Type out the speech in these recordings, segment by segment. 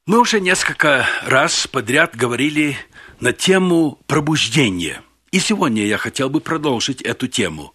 Мы уже несколько раз подряд говорили на тему пробуждения. И сегодня я хотел бы продолжить эту тему.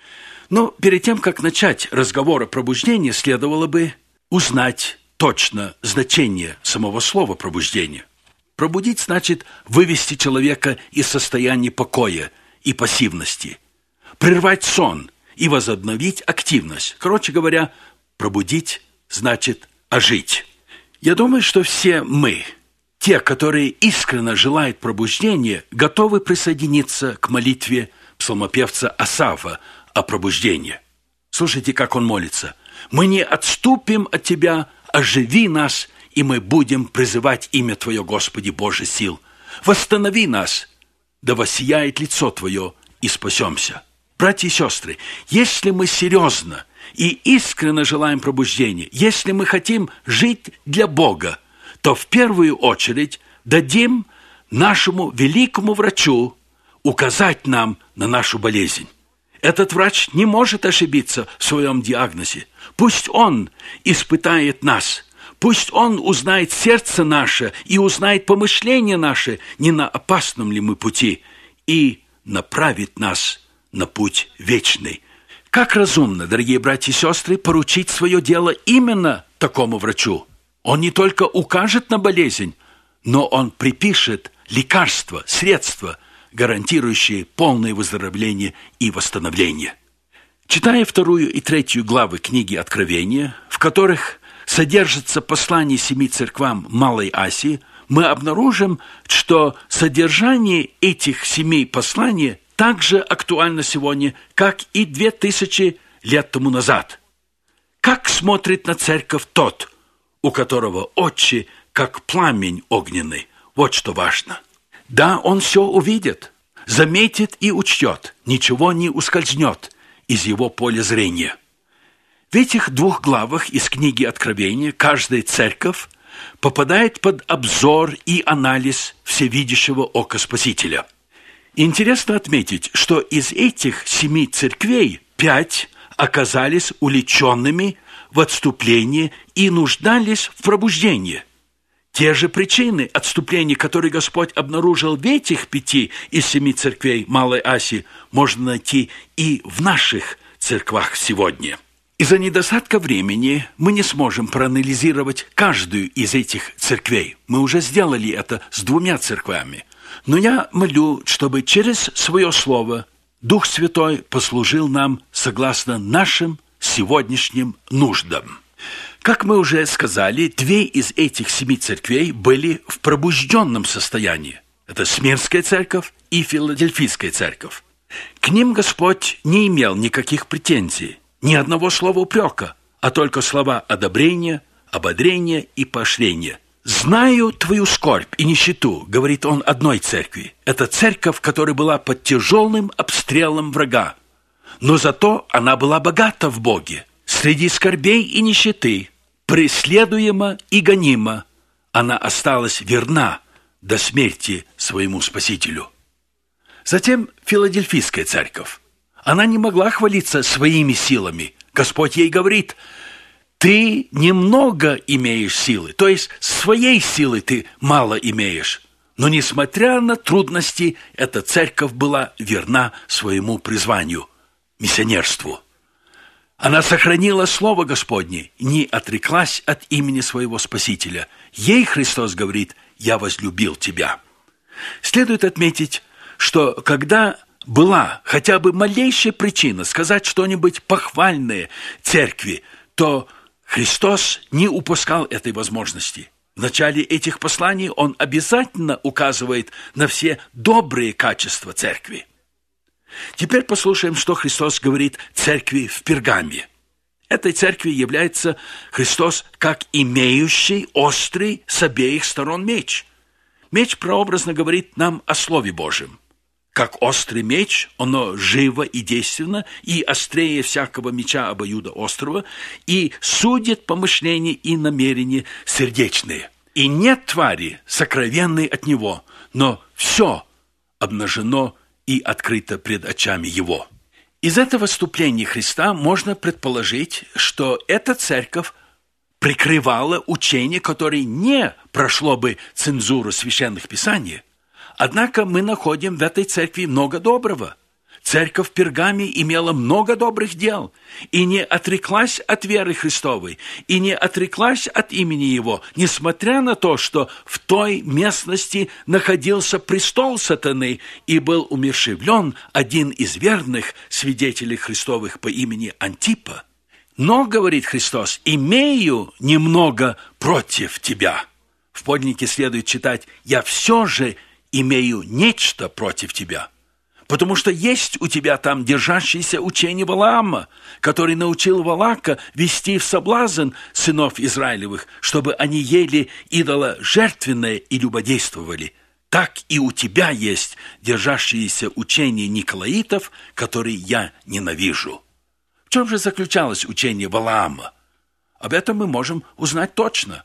Но перед тем, как начать разговор о пробуждении, следовало бы узнать точно значение самого слова «пробуждение». Пробудить значит вывести человека из состояния покоя и пассивности, прервать сон и возобновить активность. Короче говоря, пробудить значит ожить. Я думаю, что все мы, те, которые искренне желают пробуждения, готовы присоединиться к молитве псалмопевца Асафа о пробуждении. Слушайте, как он молится. «Мы не отступим от Тебя, оживи нас, и мы будем призывать имя Твое, Господи, Боже сил. Восстанови нас, да воссияет лицо Твое, и спасемся». Братья и сестры, если мы серьезно и искренне желаем пробуждения, если мы хотим жить для Бога, то в первую очередь дадим нашему великому врачу указать нам на нашу болезнь. Этот врач не может ошибиться в своем диагнозе. Пусть он испытает нас, пусть он узнает сердце наше и узнает помышления наши, не на опасном ли мы пути, и направит нас на путь вечный. Как разумно, дорогие братья и сестры, поручить свое дело именно такому врачу. Он не только укажет на болезнь, но он припишет лекарства, средства, гарантирующие полное выздоровление и восстановление. Читая 2 и 3 главы книги Откровения, в которых содержится послание 7 церквам Малой Асии, мы обнаружим, что содержание этих 7 посланий также актуально сегодня, как и 2000 лет тому назад. Как смотрит на церковь тот, у которого очи, как пламень огненный? Вот что важно. Да, он все увидит, заметит и учтет, ничего не ускользнет из его поля зрения. В этих 2 главах из книги Откровения каждая церковь попадает под обзор и анализ всевидящего ока Спасителя. Интересно отметить, что из этих 7 церквей 5 оказались увлеченными в отступлении и нуждались в пробуждении. Те же причины отступления, которые Господь обнаружил в этих 5 из 7 церквей Малой Асии, можно найти и в наших церквах сегодня. Из-за недостатка времени мы не сможем проанализировать каждую из этих церквей. Мы уже сделали это с 2 церквами. Но я молю, чтобы через свое слово Дух Святой послужил нам согласно нашим сегодняшним нуждам. Как мы уже сказали, 2 из этих 7 церквей были в пробужденном состоянии. Это Смирнская церковь и Филадельфийская церковь. К ним Господь не имел никаких претензий, ни одного слова упрека, а только слова одобрения, ободрения и поощрения. «Знаю твою скорбь и нищету», — говорит он одной церкви. Это церковь, которая была под тяжелым обстрелом врага. Но зато она была богата в Боге. Среди скорбей и нищеты, преследуема и гонима, она осталась верна до смерти своему Спасителю. Затем Филадельфийская церковь. Она не могла хвалиться своими силами. Господь ей говорит: ты немного имеешь силы, то есть своей силы ты мало имеешь. Но несмотря на трудности, эта церковь была верна своему призванию – миссионерству. Она сохранила Слово Господне, не отреклась от имени своего Спасителя. Ей Христос говорит: «Я возлюбил тебя». Следует отметить, что когда была хотя бы малейшая причина сказать что-нибудь похвальное церкви, то Христос не упускал этой возможности. В начале этих посланий Он обязательно указывает на все добрые качества церкви. Теперь послушаем, что Христос говорит церкви в Пергаме. Этой церкви является Христос как имеющий острый с обеих сторон меч. Меч прообразно говорит нам о Слове Божьем. Как острый меч, оно живо и действенно, и острее всякого меча обоюдоострого, и судит помышления и намерения сердечные. И нет твари, сокровенной от него, но все обнажено и открыто пред очами его. Из этого вступления Христа можно предположить, что эта церковь прикрывало учение, которое не прошло бы цензуру священных писаний. Однако мы находим в этой церкви много доброго. Церковь в Пергаме имела много добрых дел и не отреклась от веры Христовой, и не отреклась от имени Его, несмотря на то, что в той местности находился престол сатаны и был умерщвлен один из верных свидетелей Христовых по имени Антипа. Но, говорит Христос, имею немного против тебя. В подлиннике следует читать: я все же имею нечто против тебя. Потому что есть у тебя там держащееся учение Валаама, который научил Валака вести в соблазн сынов Израилевых, чтобы они ели идола жертвенное и любодействовали. Так и у тебя есть держащееся учение Николаитов, которые я ненавижу. В чем же заключалось учение Валаама? Об этом мы можем узнать точно.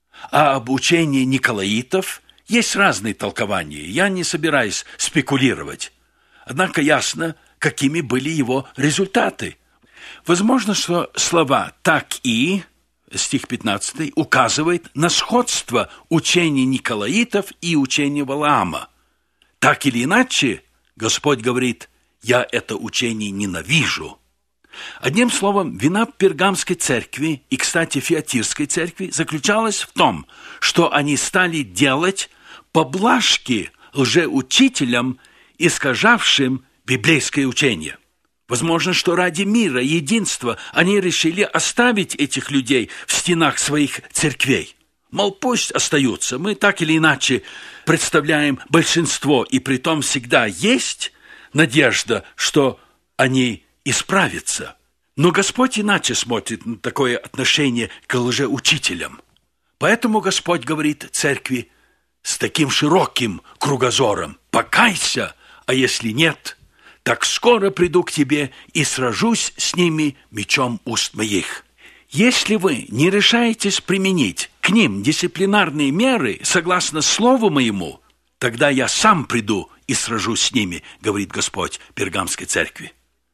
А об учении Николаитов есть разные толкования. Я не собираюсь спекулировать. Однако ясно, какими были его результаты. Возможно, что слова «так и», стих 15, указывает на сходство учения Николаитов и учения Валаама. Так или иначе, Господь говорит: «Я это учение ненавижу». Одним словом, вина Пергамской церкви и, кстати, Фиатирской церкви заключалась в том, что они стали делать поблажки лжеучителям, искажавшим библейское учение. Возможно, что ради мира, единства они решили оставить этих людей в стенах своих церквей. Мол, пусть остаются, мы так или иначе представляем большинство, и притом всегда есть надежда, что они исправятся. Но Господь иначе смотрит на такое отношение к лжеучителям. Поэтому Господь говорит церкви с таким широким кругозором: «Покайся, а если нет, так скоро приду к тебе и сражусь с ними мечом уст моих». Если вы не решаетесь применить к ним дисциплинарные меры согласно слову моему, тогда я сам приду и сражусь с ними, говорит Господь Пергамской церкви.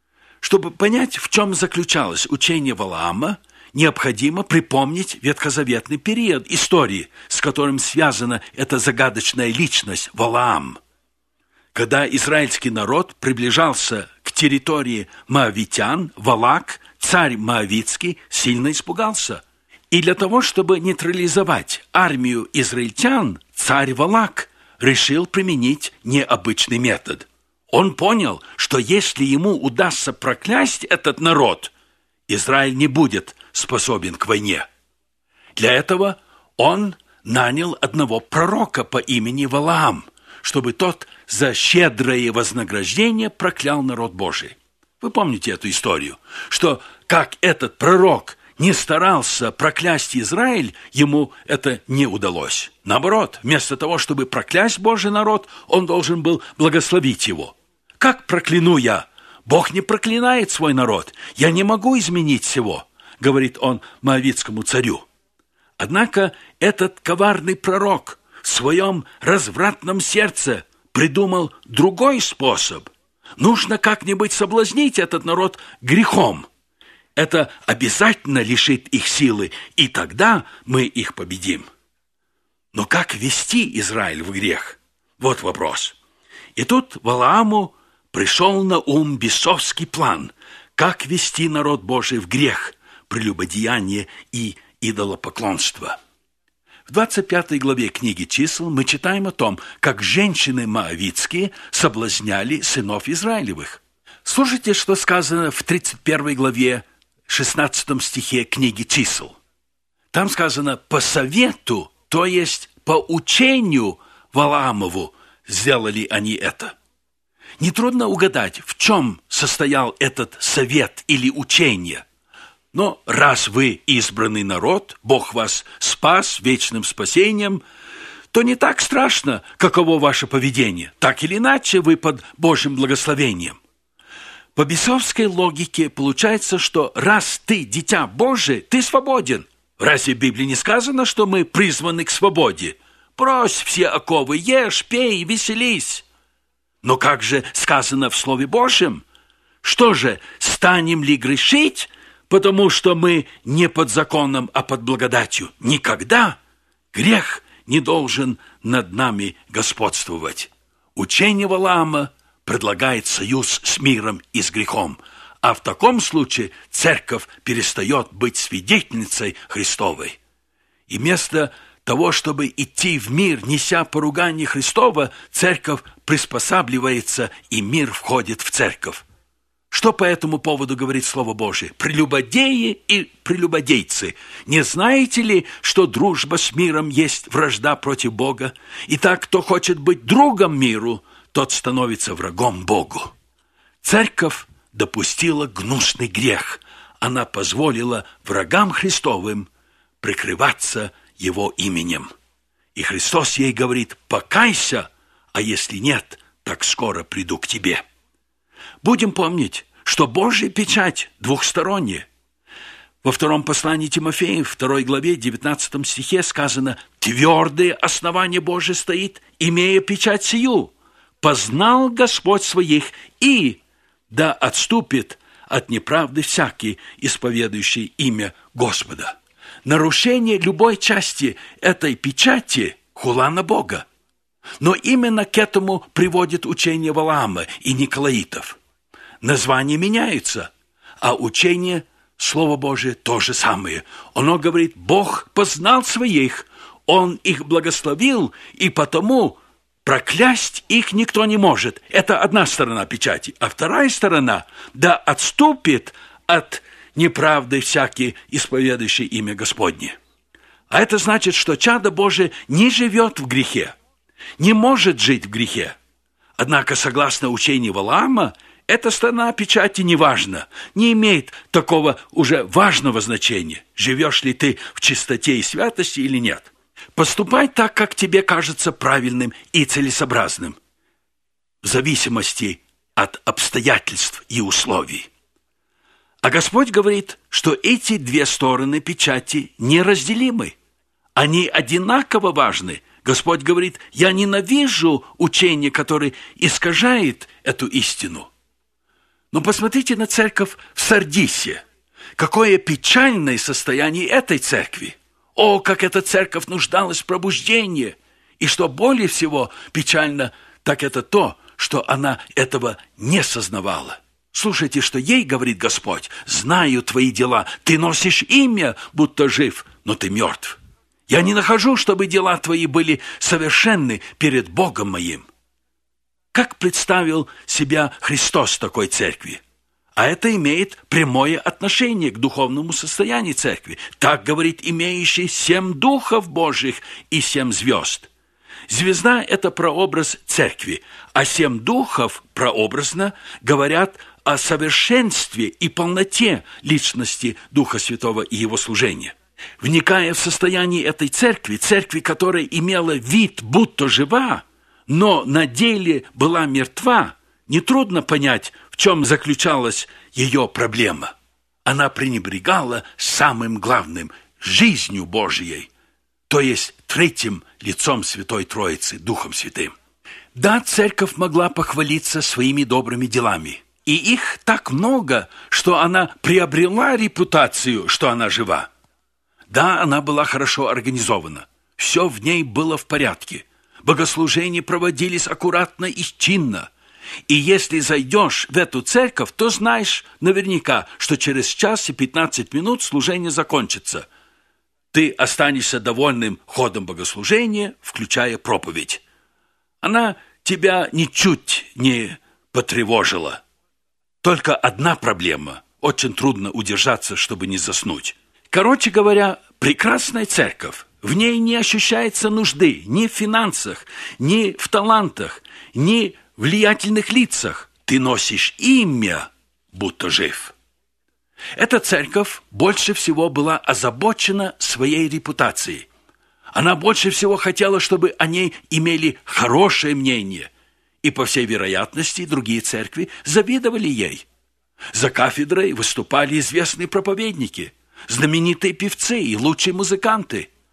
Чтобы понять, в чем заключалось учение Валаама, необходимо припомнить ветхозаветный период истории, с которым связана эта загадочная личность Валаам. Когда израильский народ приближался к территории моавитян, Валак, царь моавитский, сильно испугался. И для того, чтобы нейтрализовать армию израильтян, царь Валак решил применить необычный метод. Он понял, что если ему удастся проклясть этот народ, Израиль не будет способен к войне. Для этого он нанял одного пророка по имени Валаам, чтобы тот за щедрое вознаграждение проклял народ Божий. Вы помните эту историю, что как этот пророк не старался проклясть Израиль, ему это не удалось. Наоборот, вместо того, чтобы проклясть Божий народ, он должен был благословить его. «Как прокляну я? Бог не проклинает свой народ. Я не могу изменить всего», говорит он моавитскому царю. Однако этот коварный пророк в своем развратном сердце придумал другой способ. Нужно как-нибудь соблазнить этот народ грехом. Это обязательно лишит их силы, и тогда мы их победим. Но как ввести Израиль в грех? Вот вопрос. И тут Валааму пришел на ум бесовский план, как ввести народ Божий в грех, прелюбодеяние и идолопоклонство. В 25 главе книги «Чисел» мы читаем о том, как женщины моавитские соблазняли сынов Израилевых. Слушайте, что сказано в 31 главе 16 стихе книги «Чисел». Там сказано: «По совету, то есть по учению Валаамову, сделали они это». Нетрудно угадать, в чем состоял этот совет или учение. Но раз вы избранный народ, Бог вас спас вечным спасением, то не так страшно, каково ваше поведение. Так или иначе, вы под Божьим благословением. По бесовской логике получается, что раз ты дитя Божие, ты свободен. Разве в Библии не сказано, что мы призваны к свободе? Брось все оковы, ешь, пей, веселись. Но как же сказано в Слове Божьем? Что же, станем ли грешить потому что мы не под законом, а под благодатью. Никогда грех не должен над нами господствовать. Учение Валаама предлагает союз с миром и с грехом, а в таком случае церковь перестает быть свидетельницей Христовой. И вместо того, чтобы идти в мир, неся поругание Христова, церковь приспосабливается, и мир входит в церковь. Что по этому поводу говорит Слово Божие? Прелюбодеи и прелюбодейцы, не знаете ли, что дружба с миром есть вражда против Бога? Итак, кто хочет быть другом миру, тот становится врагом Богу. Церковь допустила гнусный грех. Она позволила врагам Христовым прикрываться Его именем. И Христос ей говорит: покайся, а если нет, так скоро приду к тебе. Будем помнить, что Божья печать двухсторонняя. Во втором послании Тимофею, 2 главе, 19 стихе сказано: «Твердое основание Божие стоит, имея печать сию. Познал Господь своих, и да отступит от неправды всякий, исповедующий имя Господа». Нарушение любой части этой печати – хула на Бога. Но именно к этому приводит учение Валаама и Николаитов. Названия меняются, а учение, Слово Божие, то же самое. Оно говорит: Бог познал своих, Он их благословил, и потому проклясть их никто не может. Это одна сторона печати. А вторая сторона – да отступит от неправды всякий, исповедующий имя Господне. А это значит, что чадо Божие не живет в грехе, не может жить в грехе. Однако, согласно учению Валаама, эта сторона печати не важна, не имеет такого уже важного значения, живешь ли ты в чистоте и святости или нет. Поступай так, как тебе кажется правильным и целесообразным, в зависимости от обстоятельств и условий. А Господь говорит, что эти две стороны печати неразделимы. Они одинаково важны. Господь говорит: я ненавижу учение, которое искажает эту истину. Но посмотрите на церковь в Сардисе. Какое печальное состояние этой церкви. О, как эта церковь нуждалась в пробуждении. И что более всего печально, так это то, что она этого не сознавала. Слушайте, что ей говорит Господь: знаю твои дела, ты носишь имя, будто жив, но ты мертв. Я не нахожу, чтобы дела твои были совершенны перед Богом моим. Как представил себя Христос такой церкви? А это имеет прямое отношение к духовному состоянию церкви. Так говорит имеющий 7 духов Божьих и 7 звезд. Звезда – это прообраз церкви, а 7 духов прообразно говорят о совершенстве и полноте личности Духа Святого и Его служения. Вникая в состояние этой церкви, которая имела вид, будто жива, но на деле была мертва, нетрудно понять, в чем заключалась ее проблема. Она пренебрегала самым главным – жизнью Божией, то есть третьим лицом Святой Троицы, Духом Святым. Да, церковь могла похвалиться своими добрыми делами, и их так много, что она приобрела репутацию, что она жива. Да, она была хорошо организована, все в ней было в порядке, богослужения проводились аккуратно и чинно. И если зайдешь в эту церковь, то знаешь наверняка, что через час и 15 минут служение закончится. Ты останешься довольным ходом богослужения, включая проповедь. Она тебя ничуть не потревожила. Только одна проблема – очень трудно удержаться, чтобы не заснуть. Короче говоря, прекрасная церковь. В ней не ощущается нужды ни в финансах, ни в талантах, ни в влиятельных лицах. Ты носишь имя, будто жив. Эта церковь больше всего была озабочена своей репутацией. Она больше всего хотела, чтобы о ней имели хорошее мнение. И, по всей вероятности, другие церкви завидовали ей. За кафедрой выступали известные проповедники, знаменитые певцы и лучшие музыканты.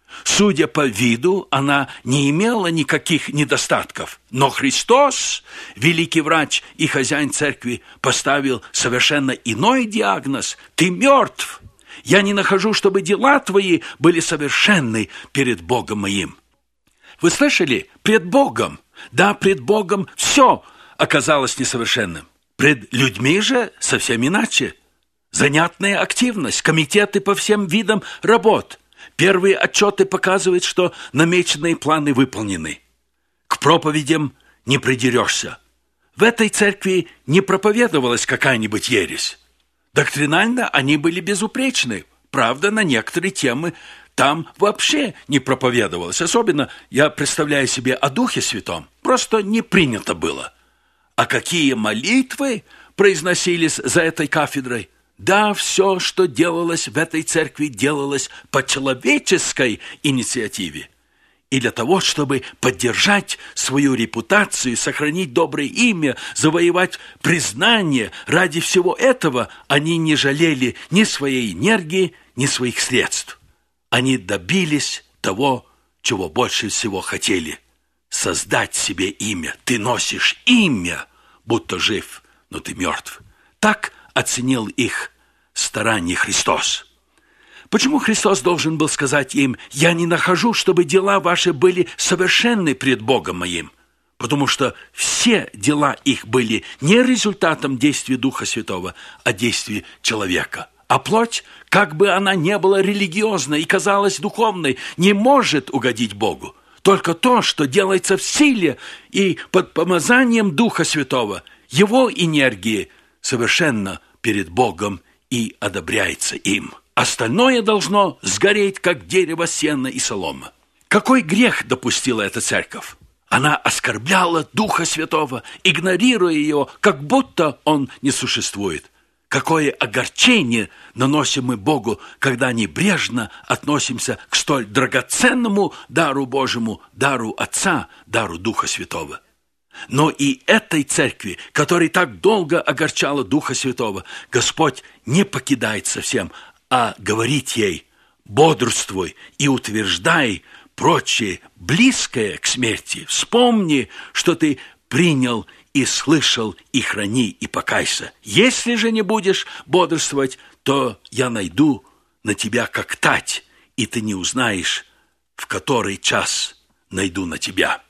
Судя по виду, она не имела никаких недостатков. Но Христос, великий врач и хозяин церкви, поставил совершенно иной диагноз. «Ты мертв! Я не нахожу, чтобы дела твои были совершенны перед Богом моим». Вы слышали? Пред Богом. Да, пред Богом все оказалось несовершенным. Пред людьми же совсем иначе. Занятная активность, комитеты по всем видам работ. Первые отчеты показывают, что намеченные планы выполнены. К проповедям не придерешься. В этой церкви не проповедовалась какая-нибудь ересь. Доктринально они были безупречны. Правда, на некоторые темы там вообще не проповедовалось. Особенно я представляю себе о Духе Святом. Просто не принято было. А какие молитвы произносились за этой кафедрой? Да, все, что делалось в этой церкви, делалось по человеческой инициативе. И для того, чтобы поддержать свою репутацию, сохранить доброе имя, завоевать признание, ради всего этого они не жалели ни своей энергии, ни своих средств. Они добились того, чего больше всего хотели – создать себе имя. Ты носишь имя, будто жив, но ты мертв. Так оценил их старание Христос. Почему Христос должен был сказать им: «Я не нахожу, чтобы дела ваши были совершенны пред Богом моим»? Потому что все дела их были не результатом действия Духа Святого, а действия человека. А плоть, как бы она ни была религиозной и казалась духовной, не может угодить Богу. Только то, что делается в силе и под помазанием Духа Святого, его энергии совершенно перед Богом и одобряется им. Остальное должно сгореть, как дерево, сено и солома. Какой грех допустила эта церковь? Она оскорбляла Духа Святого, игнорируя его, как будто он не существует. Какое огорчение наносим мы Богу, когда небрежно относимся к столь драгоценному дару Божьему, дару Отца, дару Духа Святого. Но и этой церкви, которая так долго огорчала Духа Святого, Господь не покидает совсем, а говорит ей: бодрствуй и утверждай прочее, близкое к смерти. Вспомни, что ты принял и слышал, и храни, и покайся. Если же не будешь бодрствовать, то я найду на тебя как тать, и ты не узнаешь, в который час найду на тебя.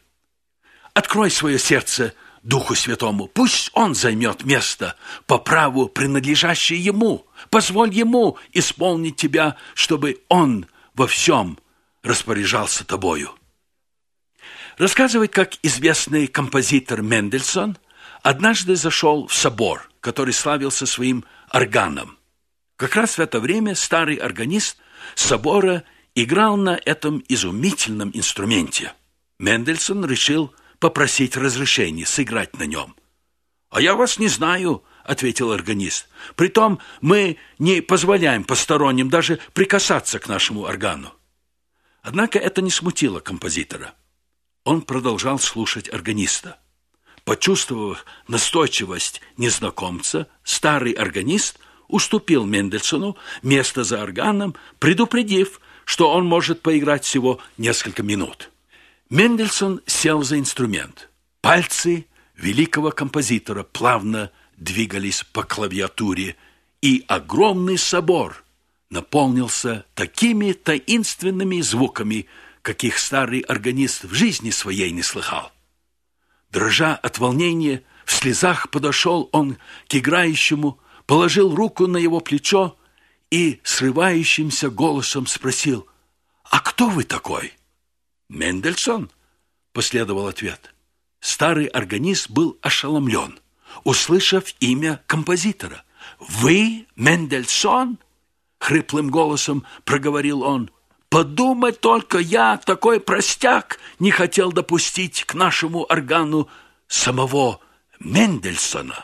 Открой свое сердце Духу Святому. Пусть Он займет место по праву, принадлежащее Ему. Позволь Ему исполнить тебя, чтобы Он во всем распоряжался тобою. Рассказывает, как известный композитор Мендельсон однажды зашел в собор, который славился своим органом. Как раз в это время старый органист собора играл на этом изумительном инструменте. Мендельсон решил попросить разрешения сыграть на нем. «А я вас не знаю», — ответил органист. «Притом мы не позволяем посторонним даже прикасаться к нашему органу». Однако это не смутило композитора. Он продолжал слушать органиста. Почувствовав настойчивость незнакомца, старый органист уступил Мендельсону место за органом, предупредив, что он может поиграть всего несколько минут. Мендельсон сел за инструмент. Пальцы великого композитора плавно двигались по клавиатуре, и огромный собор наполнился такими таинственными звуками, каких старый органист в жизни своей не слыхал. Дрожа от волнения, в слезах подошел он к играющему, положил руку на его плечо и срывающимся голосом спросил: «А кто вы такой?» «Мендельсон», — последовал ответ. Старый органист был ошеломлен, услышав имя композитора. «Вы Мендельсон?» — хриплым голосом проговорил он. «Подумать только, я, такой простяк, не хотел допустить к нашему органу самого Мендельсона.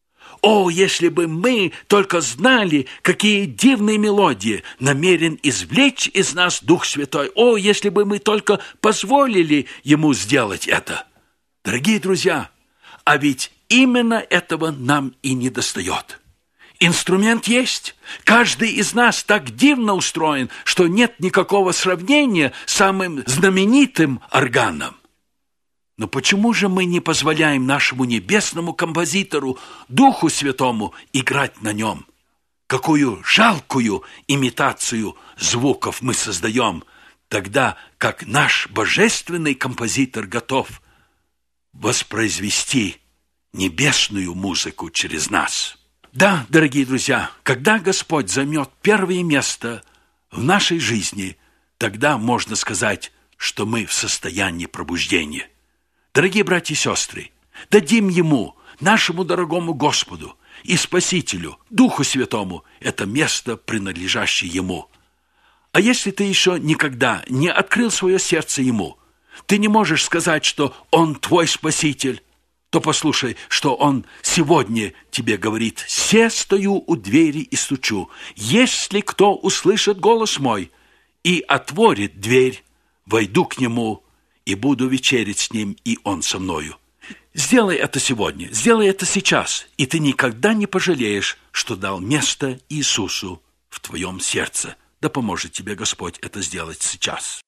О, если бы мы только знали, какие дивные мелодии намерен извлечь из нас Дух Святой! О, если бы мы только позволили Ему сделать это! Дорогие друзья, а ведь именно этого нам и недостает. Инструмент есть. Каждый из нас так дивно устроен, что нет никакого сравнения с самым знаменитым органом. Но почему же мы не позволяем нашему небесному композитору, Духу Святому, играть на нем? Какую жалкую имитацию звуков мы создаем, тогда как наш божественный композитор готов воспроизвести небесную музыку через нас. Да, дорогие друзья, когда Господь займет первое место в нашей жизни, тогда можно сказать, что мы в состоянии пробуждения. Дорогие братья и сестры, дадим Ему, нашему дорогому Господу и Спасителю, Духу Святому, это место, принадлежащее Ему. А если ты еще никогда не открыл свое сердце Ему, ты не можешь сказать, что Он твой Спаситель, то послушай, что Он сегодня тебе говорит: «Се стою у двери и стучу. Если кто услышит голос мой и отворит дверь, войду к нему и буду вечерять с ним, и он со мною». Сделай это сегодня, сделай это сейчас, и ты никогда не пожалеешь, что дал место Иисусу в твоем сердце. Да поможет тебе Господь это сделать сейчас.